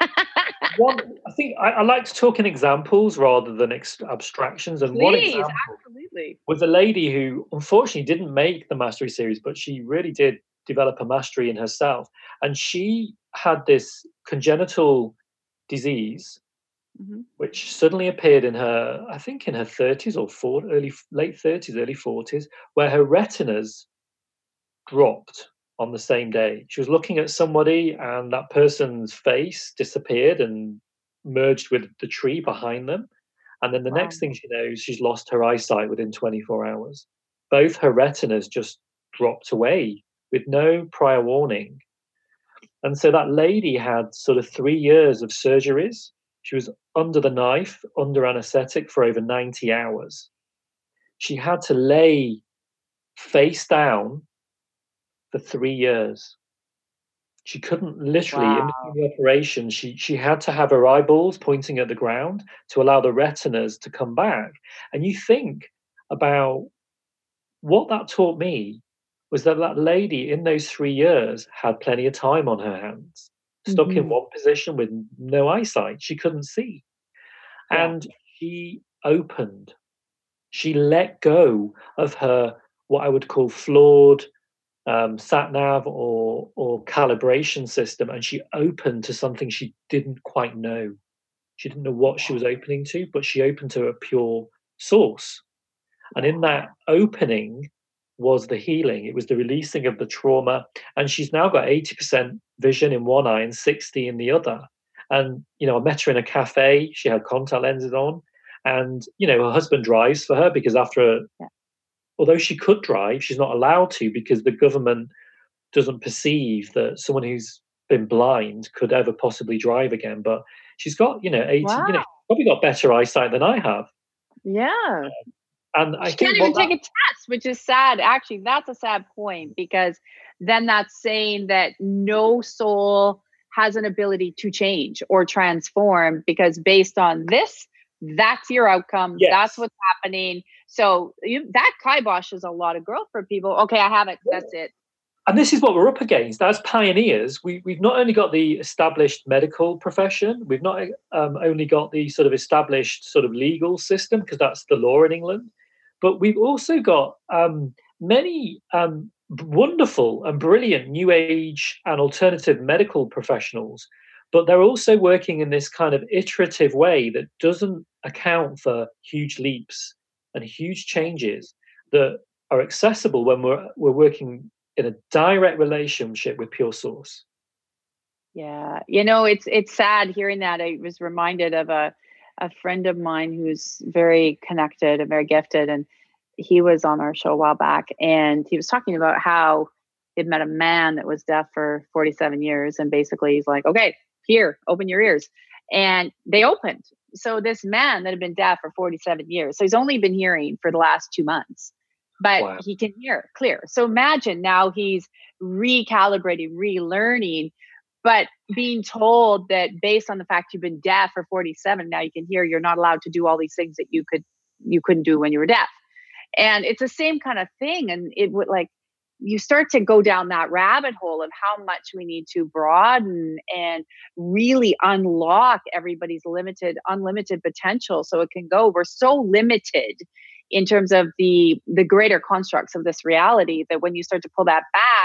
I think I like to talk in examples rather than abstractions. And one example was a lady who unfortunately didn't make the Mastery series, but she really did develop a mastery in herself. And she had this congenital disease, which suddenly appeared in her, I think in her 30s or late 30s, early 40s, where her retinas dropped on the same day. She was looking at somebody and that person's face disappeared and merged with the tree behind them. And then the next thing she knows, she's lost her eyesight within 24 hours. Both her retinas just dropped away with no prior warning. And so that lady had sort of 3 years of surgeries. She was under the knife, under anesthetic for over 90 hours. She had to lay face down for 3 years. She couldn't literally, in between the operation, she had to have her eyeballs pointing at the ground to allow the retinas to come back. And you think about what that taught me was that lady in those 3 years had plenty of time on her hands, stuck in one position with no eyesight. She couldn't see. And she opened. She let go of her, what I would call flawed sat nav or calibration system, and she opened to something she didn't quite know. She didn't know what she was opening to, but she opened to a pure source. And in that opening was the healing. It was the releasing of the trauma. And she's now got 80% vision in one eye and 60 in the other. And, I met her in a cafe. She had contact lenses on. And, her husband drives for her because although she could drive, she's not allowed to because the government doesn't perceive that someone who's been blind could ever possibly drive again. But she's got, 80, probably got better eyesight than I have. Yeah. And I she can't even take a test, which is sad. Actually, that's a sad point, because then that's saying that no soul has an ability to change or transform, because based on this, that's your outcome. Yes. That's what's happening. So that kiboshes a lot of growth for people. Okay, I have it. That's it. And this is what we're up against. As pioneers, we've not only got the established medical profession, we've not only got the sort of established sort of legal system, because that's the law in England, but we've also got many wonderful and brilliant new age and alternative medical professionals, but they're also working in this kind of iterative way that doesn't account for huge leaps and huge changes that are accessible when we're working in a direct relationship with pure source. Yeah. It's sad hearing that. I was reminded of a friend of mine who's very connected and very gifted. And he was on our show a while back, and he was talking about how he'd met a man that was deaf for 47 years. And basically he's like, okay, here, open your ears. And they opened. So this man that had been deaf for 47 years, so he's only been hearing for the last 2 months, but he can hear clear. So imagine now he's recalibrating, relearning, but being told that based on the fact you've been deaf for 47, now you can hear, you're not allowed to do all these things that you couldn't do when you were deaf. And it's the same kind of thing. And it would you start to go down that rabbit hole of how much we need to broaden and really unlock everybody's unlimited potential so it can go. We're so limited in terms of the greater constructs of this reality that when you start to pull that back,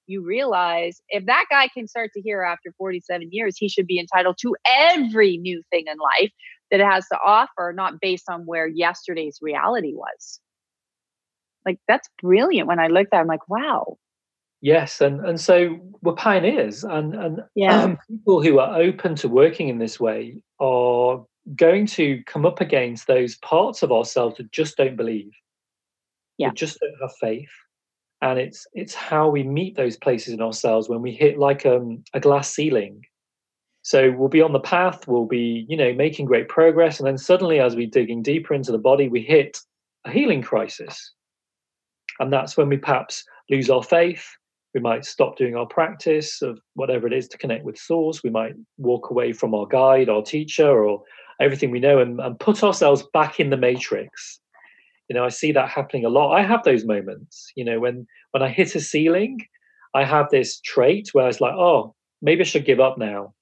you realize if that guy can start to hear after 47 years, he should be entitled to every new thing in life that it has to offer, not based on where yesterday's reality was. Like, that's brilliant. When I look at that, I'm like, wow. Yes, and so we're pioneers, and people who are open to working in this way are going to come up against those parts of ourselves that just don't believe, that just don't have faith. And it's how we meet those places in ourselves when we hit like a glass ceiling. So we'll be on the path, we'll be, making great progress, and then suddenly, as we're digging deeper into the body, we hit a healing crisis. And that's when we perhaps lose our faith. We might stop doing our practice of whatever it is to connect with Source. We might walk away from our guide, our teacher, or everything we know, and put ourselves back in the matrix. I see that happening a lot. I have those moments, when I hit a ceiling, I have this trait where it's like, oh, maybe I should give up now.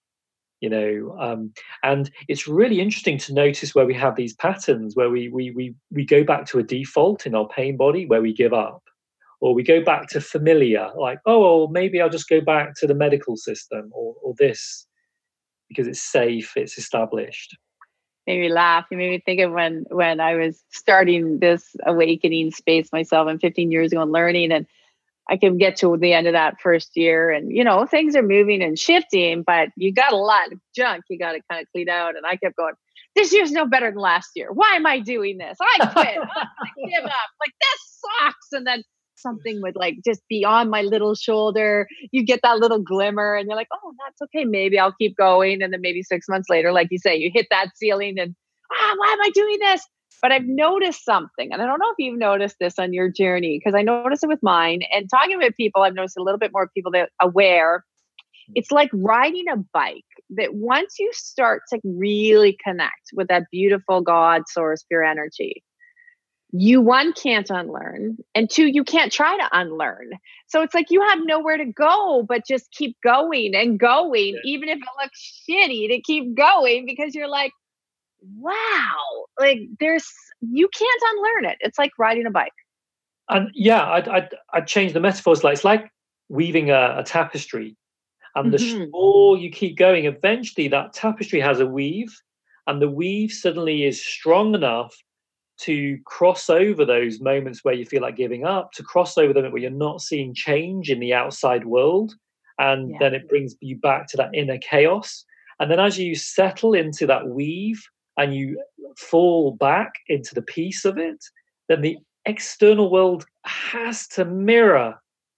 And it's really interesting to notice where we have these patterns where we go back to a default in our pain body where we give up, or we go back to familiar, like, oh, well, maybe I'll just go back to the medical system or this because it's safe, it's established. Made me laugh. You made me think of when I was starting this awakening space myself and 15 years ago and learning, and I can get to the end of that first year and, things are moving and shifting, but you got a lot of junk you got to kind of clean out. And I kept going, this year's no better than last year. Why am I doing this? I quit. I give up. Like, this sucks. And then something would like just be on my little shoulder. You get that little glimmer and you're like, oh, that's okay. Maybe I'll keep going. And then maybe 6 months later, like you say, you hit that ceiling and, why am I doing this? But I've noticed something, and I don't know if you've noticed this on your journey, because I noticed it with mine. And talking with people, I've noticed a little bit more people that are aware. It's like riding a bike, that once you start to really connect with that beautiful God, source, pure energy, you, one, can't unlearn, and two, you can't try to unlearn. So it's like you have nowhere to go but just keep going and going, even if it looks shitty, to keep going, because you're like, wow, like you can't unlearn it. It's like riding a bike. And I'd change the metaphors. It's like weaving a tapestry, and the more you keep going, eventually that tapestry has a weave, and the weave suddenly is strong enough to cross over those moments where you feel like giving up, to cross over them where you're not seeing change in the outside world, and then it brings you back to that inner chaos. And then as you settle into that weave and you fall back into the peace of it, then the external world has to mirror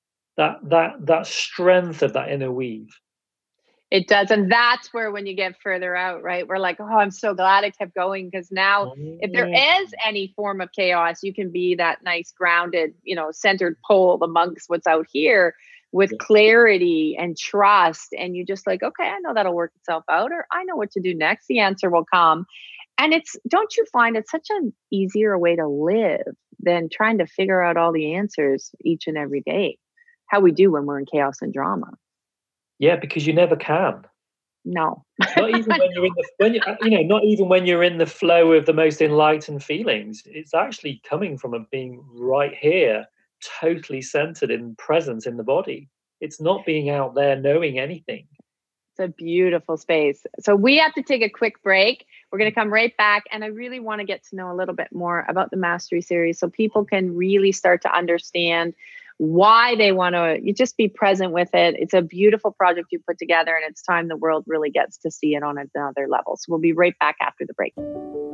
that strength of that inner weave. It does. And that's where, when you get further out, right, we're like, oh, I'm so glad I kept going, because now if there is any form of chaos, you can be that nice grounded, centered pole amongst what's out here with clarity and trust. And you just like, okay, I know that'll work itself out, or I know what to do next. The answer will come. And don't you find it's such an easier way to live than trying to figure out all the answers each and every day, how we do when we're in chaos and drama? Yeah, because you never can. No. Not even when you're in the flow of the most enlightened feelings. It's actually coming from being right here, totally centered in presence in the body. It's not being out there knowing anything. It's a beautiful space. So we have to take a quick break. We're going to come right back. And I really want to get to know a little bit more about the Mastery Series so people can really start to understand why they want to just be present with it. It's a beautiful project you put together, and it's time the world really gets to see it on another level. So we'll be right back after the break.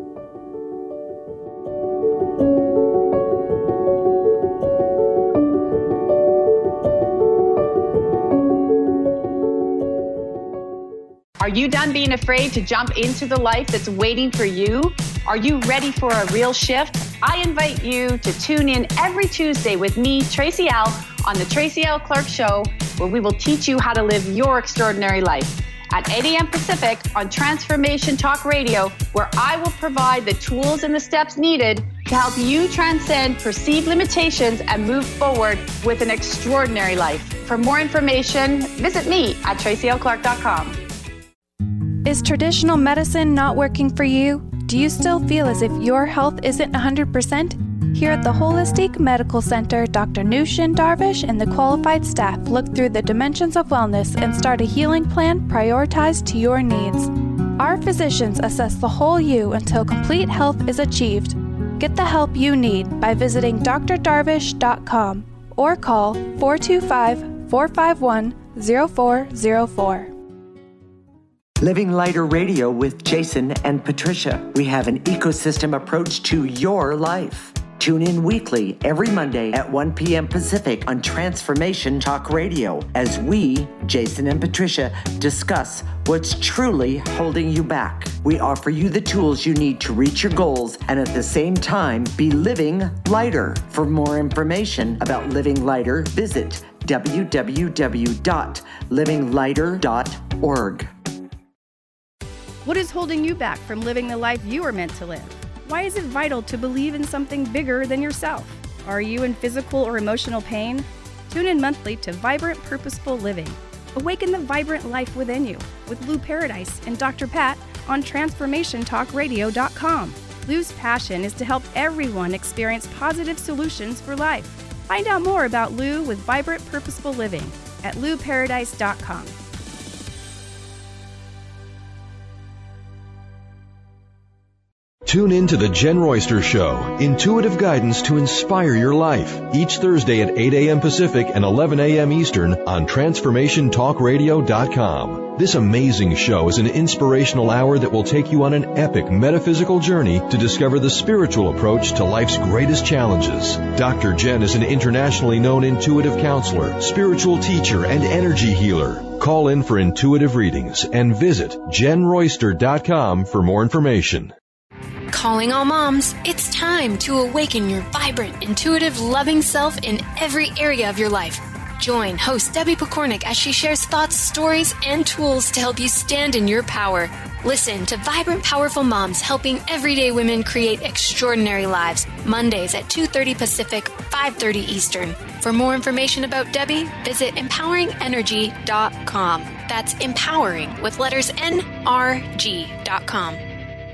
Are you done being afraid to jump into the life that's waiting for you? Are you ready for a real shift? I invite you to tune in every Tuesday with me, Tracy L, on the Tracy L. Clark Show, where we will teach you how to live your extraordinary life. At 8 a.m. Pacific on Transformation Talk Radio, where I will provide the tools and the steps needed to help you transcend perceived limitations and move forward with an extraordinary life. For more information, visit me at tracylclark.com. Is traditional medicine not working for you? Do you still feel as if your health isn't 100%? Here at the Holistic Medical Center, Dr. Nushin Darvish and the qualified staff look through the dimensions of wellness and start a healing plan prioritized to your needs. Our physicians assess the whole you until complete health is achieved. Get the help you need by visiting drdarvish.com or call 425-451-0404. Living Lighter Radio with Jason and Patricia. We have an ecosystem approach to your life. Tune in weekly every Monday at 1 p.m. Pacific on Transformation Talk Radio as we, Jason and Patricia, discuss what's truly holding you back. We offer you the tools you need to reach your goals and at the same time be living lighter. For more information about Living Lighter, visit www.livinglighter.org. What is holding you back from living the life you are meant to live? Why is it vital to believe in something bigger than yourself? Are you in physical or emotional pain? Tune in monthly to Vibrant Purposeful Living. Awaken the vibrant life within you with Lou Paradise and Dr. Pat on TransformationTalkRadio.com. Lou's passion is to help everyone experience positive solutions for life. Find out more about Lou with Vibrant Purposeful Living at LouParadise.com. Tune in to The Jen Royster Show, intuitive guidance to inspire your life, each Thursday at 8 a.m. Pacific and 11 a.m. Eastern on TransformationTalkRadio.com. This amazing show is an inspirational hour that will take you on an epic metaphysical journey to discover the spiritual approach to life's greatest challenges. Dr. Jen is an internationally known intuitive counselor, spiritual teacher, and energy healer. Call in for intuitive readings and visit JenRoyster.com for more information. Calling all moms, it's time to awaken your vibrant, intuitive, loving self in every area of your life. Join host Debbie Pokornik as she shares thoughts, stories, and tools to help you stand in your power. Listen to Vibrant, Powerful Moms helping everyday women create extraordinary lives. Mondays at 2:30 Pacific, 5:30 Eastern. For more information about Debbie, visit empoweringenergy.com. That's empowering with letters NRG.com.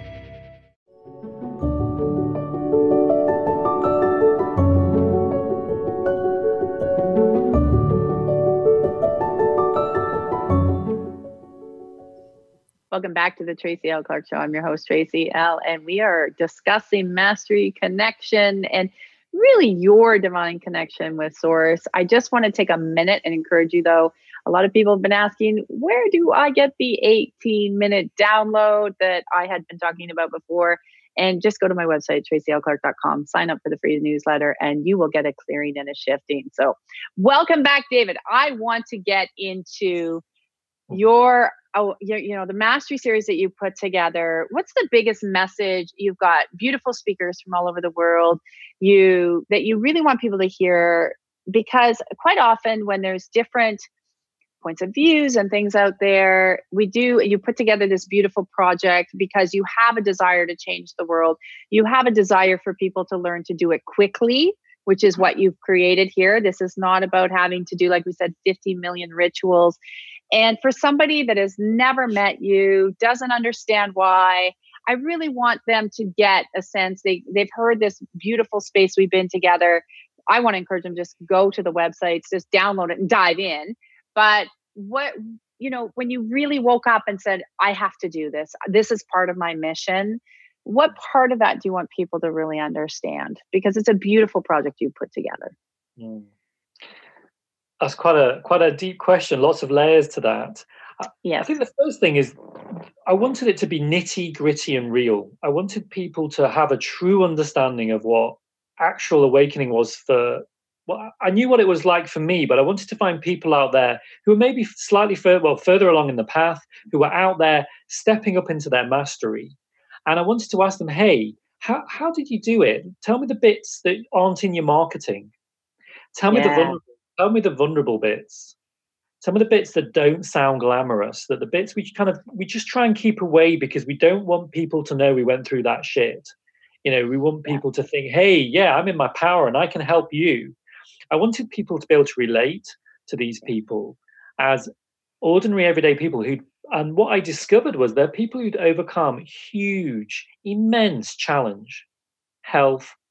Welcome back to the Tracy L. Clark Show. I'm your host, Tracy L., and we are discussing mastery, connection, and really your divine connection with Source. I just want to take a minute and encourage you, though. A lot of people have been asking, where do I get the 18-minute download that I had been talking about before? And just go to my website, tracylclark.com, sign up for the free newsletter, and you will get a clearing and a shifting. So welcome back, David. I want to get into the mastery series that you put together. What's the biggest message? You've got beautiful speakers from all over the world that you really want people to hear, because quite often when there's different points of views and things out there, you put together this beautiful project because you have a desire to change the world. You have a desire for people to learn to do it quickly, which is what you've created here. This is not about having to do, like we said, 50 million rituals. And for somebody that has never met you, doesn't understand why, I really want them to get a sense. They've heard this beautiful space we've been together. I want to encourage them, just go to the websites, just download it and dive in. But when you really woke up and said, I have to do this, this is part of my mission, what part of that do you want people to really understand? Because it's a beautiful project you put together. That's quite a deep question. Lots of layers to that. Yes. I think the first thing is I wanted it to be nitty gritty and real. I wanted people to have a true understanding of what actual awakening was I knew what it was like for me, but I wanted to find people out there who were maybe slightly further along in the path, who were out there stepping up into their mastery. And I wanted to ask them, hey, how did you do it? Tell me the bits that aren't in your marketing. Tell me the vulnerable bits. Some of the bits that don't sound glamorous, that the bits we just try and keep away because we don't want people to know we went through that shit. We want people to think, hey, yeah, I'm in my power and I can help you. I wanted people to be able to relate to these people as ordinary, everyday people and what I discovered was they're people who'd overcome huge, immense challenge, health,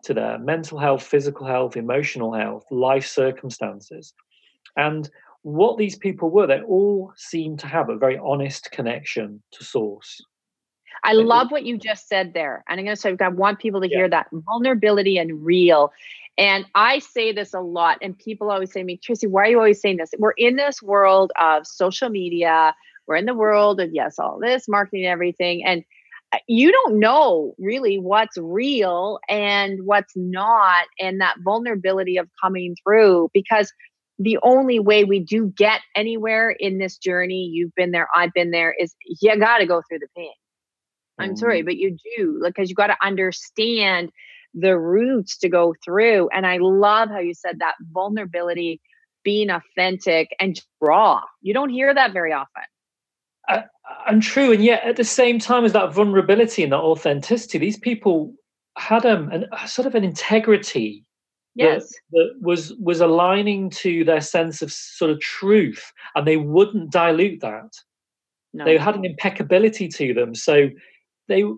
to their mental health, physical health, emotional health, life circumstances. And what these people were, they all seemed to have a very honest connection to source. I love what you just said there. And I'm going to say, I want people to hear that vulnerability and real. And I say this a lot, and people always say to me, Tracy, why are you always saying this? We're in this world of social media. We're in the world of, all this marketing and everything. And you don't know really what's real and what's not. And that vulnerability of coming through, because the only way we do get anywhere in this journey, you've been there, I've been there, is you got to go through the pain. I'm sorry, but you do, because you got to understand the roots to go through. And I love how you said that vulnerability, being authentic and raw. You don't hear that very often. And true. And yet at the same time as that vulnerability and that authenticity, these people had a sort of an integrity that was aligning to their sense of sort of truth, and they wouldn't dilute that. No. They had an impeccability to them. So it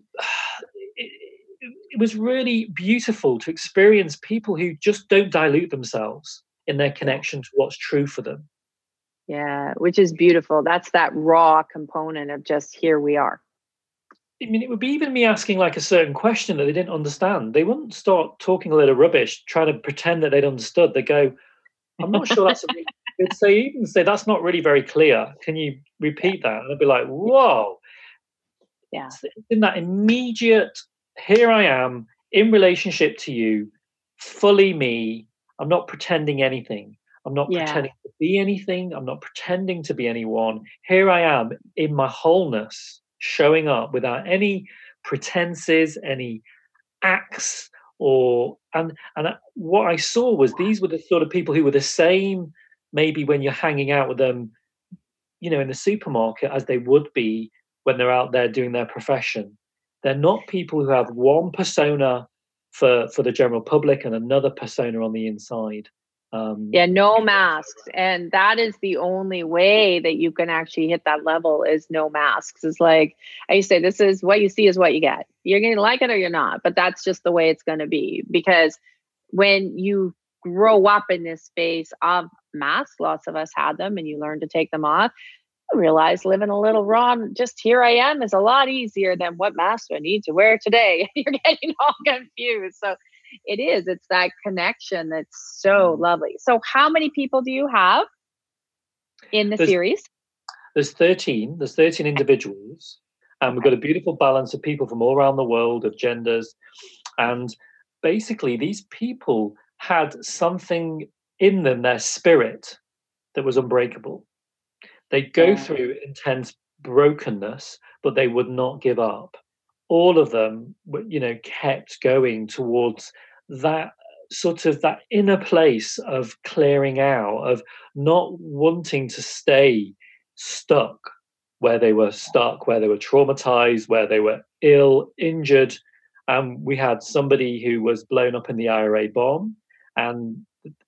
was really beautiful to experience people who just don't dilute themselves in their connection to what's true for them. Yeah, which is beautiful. That's that raw component of just here we are. I mean, it would be even me asking like a certain question that they didn't understand. They wouldn't start talking a little rubbish, trying to pretend that they'd understood. They go, I'm not sure that's they'd say, that's not really very clear. Can you repeat that? And I'd be like, whoa. Yeah. In that immediate, here I am in relationship to you, fully me. I'm not pretending anything. I'm not pretending to be anything. I'm not pretending to be anyone. Here I am in my wholeness, showing up without any pretenses, any acts, and what I saw was these were the sort of people who were the same, maybe when you're hanging out with them, in the supermarket, as they would be when they're out there doing their profession. They're not people who have one persona for the general public and another persona on the inside. No masks. And that is the only way that you can actually hit that level, is no masks. It's like I used to say, this is what you see is what you get. You're going to like it or you're not, but that's just the way it's going to be. Because when you grow up in this space of masks, lots of us had them, and you learn to take them off, I realize living a little raw, just here I am, is a lot easier than what mask do I need to wear today. You're getting all confused. So it's that connection that's so lovely. So how many people do you have in the series? There's 13 individuals, and we've got a beautiful balance of people from all around the world, of genders. And basically these people had something in them, their spirit, that was unbreakable. They'd go through intense brokenness, but they would not give up. All of them, kept going towards that sort of that inner place of clearing out, of not wanting to stay stuck where they were stuck, where they were traumatized, where they were ill, injured. We had somebody who was blown up in the IRA bomb, and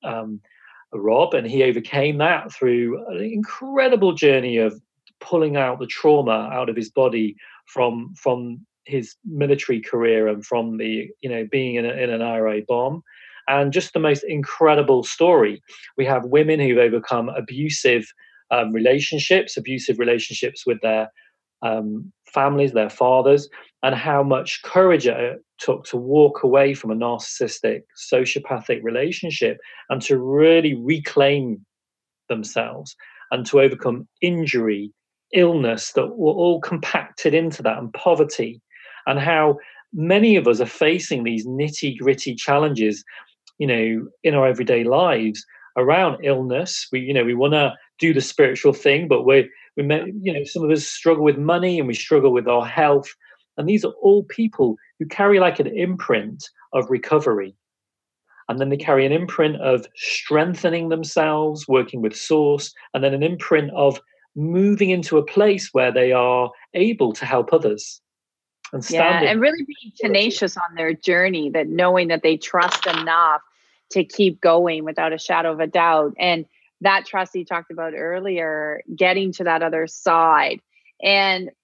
Rob, and he overcame that through an incredible journey of pulling out the trauma out of his body from his military career and from the being in an IRA bomb. And just the most incredible story. We have women who've overcome abusive relationships with their families, their fathers, and how much courage it took to walk away from a narcissistic, sociopathic relationship and to really reclaim themselves and to overcome injury, illness that were all compacted into that, and poverty, and how many of us are facing these nitty-gritty challenges, in our everyday lives around illness. We want to do the spiritual thing, but some of us struggle with money and we struggle with our health. And these are all people who carry like an imprint of recovery. And then they carry an imprint of strengthening themselves, working with source, and then an imprint of moving into a place where they are able to help others. And really being tenacious on their journey, that knowing that they trust enough to keep going without a shadow of a doubt. And that trust you talked about earlier, getting to that other side. And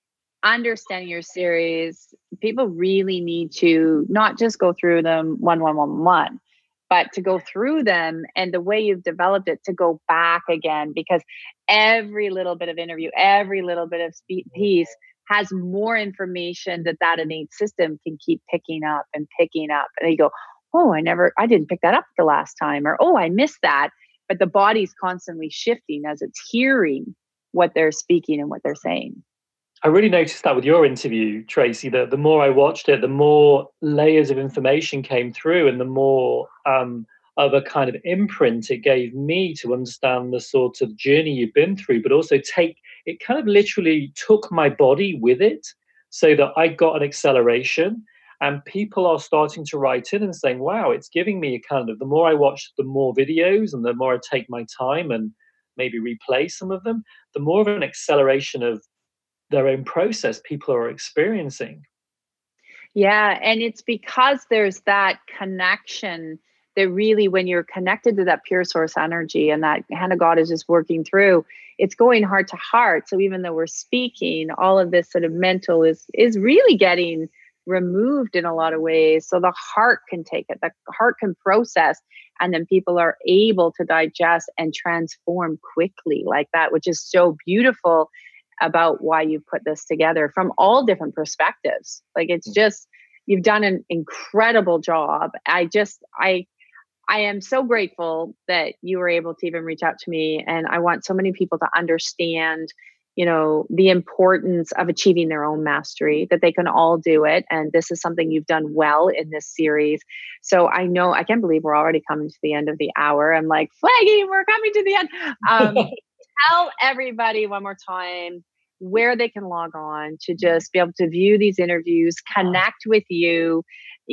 understanding your series, people really need to not just go through them one, but to go through them, and the way you've developed it, to go back again, because every little bit of interview, every little bit of piece has more information that innate system can keep picking up. And you go, oh, I didn't pick that up the last time, or, oh, I missed that. But the body's constantly shifting as it's hearing what they're speaking and what they're saying. I really noticed that with your interview, Tracy, that the more I watched it, the more layers of information came through, and the more of a kind of imprint it gave me to understand the sort of journey you've been through, but also it kind of literally took my body with it, so that I got an acceleration. And people are starting to write in and saying, wow, it's giving me a kind of, the more I watch the more videos and the more I take my time and maybe replay some of them, the more of an acceleration of their own process people are experiencing. Yeah. And it's because there's that connection that really, when you're connected to that pure source energy and that hand of God is just working through, it's going heart to heart. So even though we're speaking, all of this sort of mental is really getting removed in a lot of ways. So the heart can take it, the heart can process, and then people are able to digest and transform quickly like that, which is so beautiful about why you put this together from all different perspectives. Like, it's just, you've done an incredible job. I am so grateful that you were able to even reach out to me. And I want so many people to understand, the importance of achieving their own mastery, that they can all do it. And this is something you've done well in this series. So I can't believe we're already coming to the end of the hour. I'm like, flagging, we're coming to the end. Tell everybody one more time where they can log on to just be able to view these interviews, connect with you.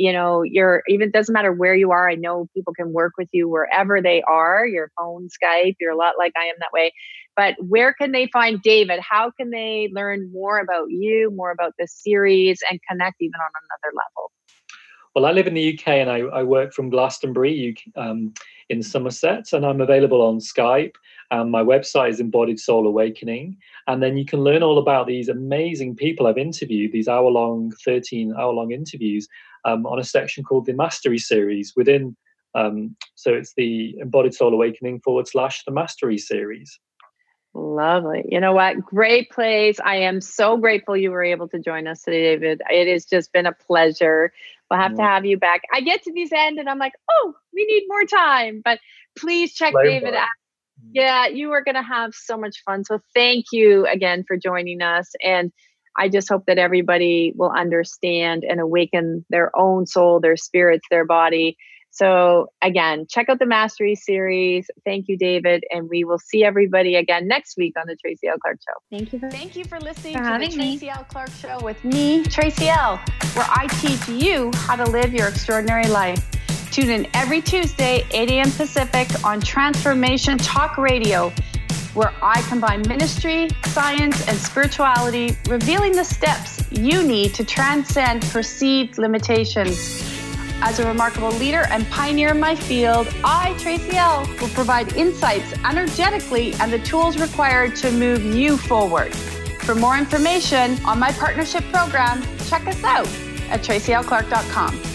It doesn't matter where you are. I know people can work with you wherever they are, your phone, Skype, you're a lot like I am that way. But where can they find David? How can they learn more about you, more about this series, and connect even on another level? Well, I live in the UK and I work from Glastonbury, in Somerset, and I'm available on Skype. My website is Embodied Soul Awakening. And then you can learn all about these amazing people I've interviewed, these 13-hour-long interviews on a section called the Mastery Series within. So it's the Embodied Soul Awakening / the Mastery Series. Lovely. You know what? Great place. I am so grateful you were able to join us today, David. It has just been a pleasure. We'll have to have you back. I get to this end and I'm like, oh, we need more time. But please check David out. Yeah, you are going to have so much fun. So thank you again for joining us. And I just hope that everybody will understand and awaken their own soul, their spirits, their body. So again, check out the Mastery Series. Thank you, David. And we will see everybody again next week on the Tracy L. Clark Show. Thank you for listening to the Tracy L. Clark Show with me, Tracy L., where I teach you how to live your extraordinary life. Tune in every Tuesday, 8 a.m. Pacific on Transformation Talk Radio, where I combine ministry, science, and spirituality, revealing the steps you need to transcend perceived limitations. As a remarkable leader and pioneer in my field, I, Tracy L., will provide insights energetically and the tools required to move you forward. For more information on my partnership program, check us out at tracylclark.com.